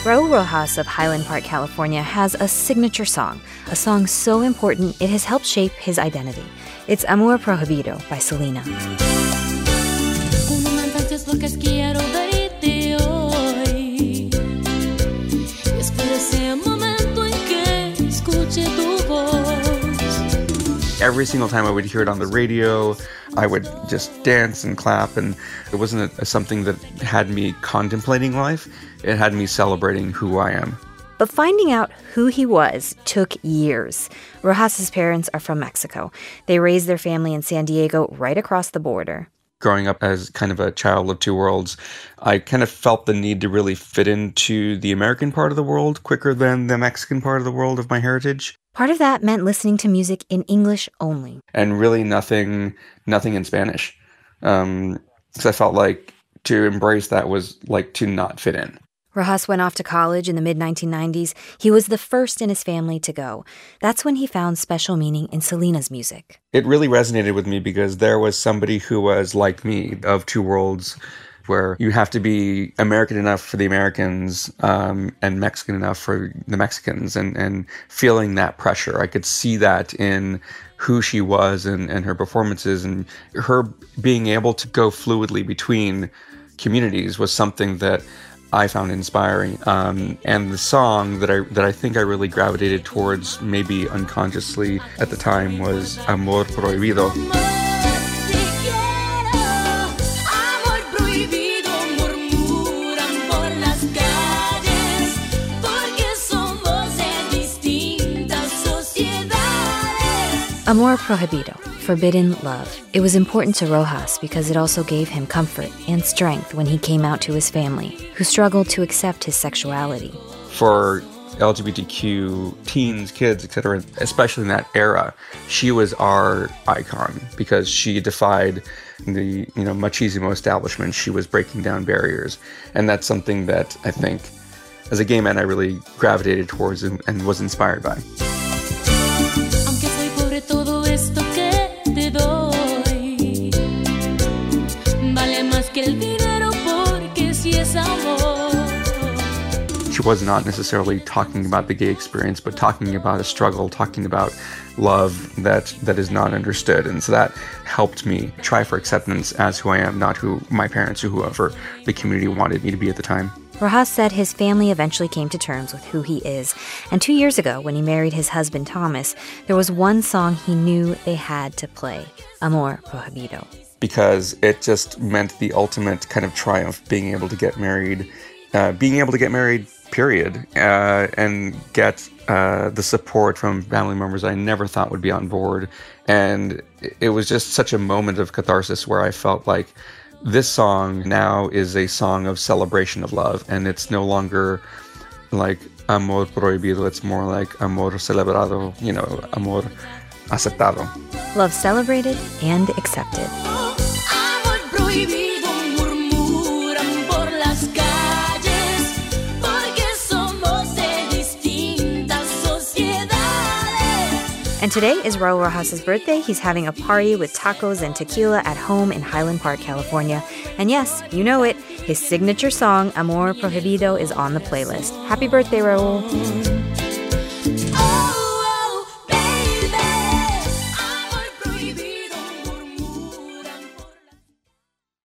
Raul Rojas of Highland Park, California, has a signature song, a song so important it has helped shape his identity. It's Amor Prohibido by Selena. Every single time I would hear it on the radio, I would just dance and clap, and it wasn't something that had me contemplating life. It had me celebrating who I am. But finding out who he was took years. Rojas's parents are from Mexico. They raised their family in San Diego right across the border. Growing up as kind of a child of two worlds, I kind of felt the need to really fit into the American part of the world quicker than the Mexican part of the world of my heritage. Part of that meant listening to music in English only. And really nothing in Spanish. Because I felt like to embrace that was like to not fit in. Rojas went off to college in the mid-1990s. He was the first in his family to go. That's when he found special meaning in Selena's music. It really resonated with me because there was somebody who was like me, of two worlds, where you have to be American enough for the Americans and Mexican enough for the Mexicans, and feeling that pressure. I could see that in who she was and her performances, and her being able to go fluidly between communities was something that I found inspiring. And the song that I think I really gravitated towards, maybe unconsciously at the time, was Amor Prohibido. Amor Prohibido, forbidden love. It was important to Rojas because it also gave him comfort and strength when he came out to his family, who struggled to accept his sexuality. For LGBTQ teens, kids, etc., especially in that era, she was our icon because she defied the machismo establishment. She was breaking down barriers. And that's something that I think, as a gay man, I really gravitated towards and was inspired by. She was not necessarily talking about the gay experience, but talking about a struggle, talking about love that is not understood. And so that helped me try for acceptance as who I am, not who my parents or whoever the community wanted me to be at the time. Rojas said his family eventually came to terms with who he is. And 2 years ago, when he married his husband Thomas, there was one song he knew they had to play, Amor Prohibido. Because it just meant the ultimate kind of triumph, being able to get married, period, and get the support from family members I never thought would be on board. And it was just such a moment of catharsis where I felt like this song now is a song of celebration of love, and it's no longer like Amor Prohibido, it's more like Amor Celebrado, Amor Aceptado. Love celebrated and accepted. And today is Raul Rojas' birthday. He's having a party with tacos and tequila at home in Highland Park, California. And yes, you know it, his signature song, Amor Prohibido, is on the playlist. Happy birthday, Raul.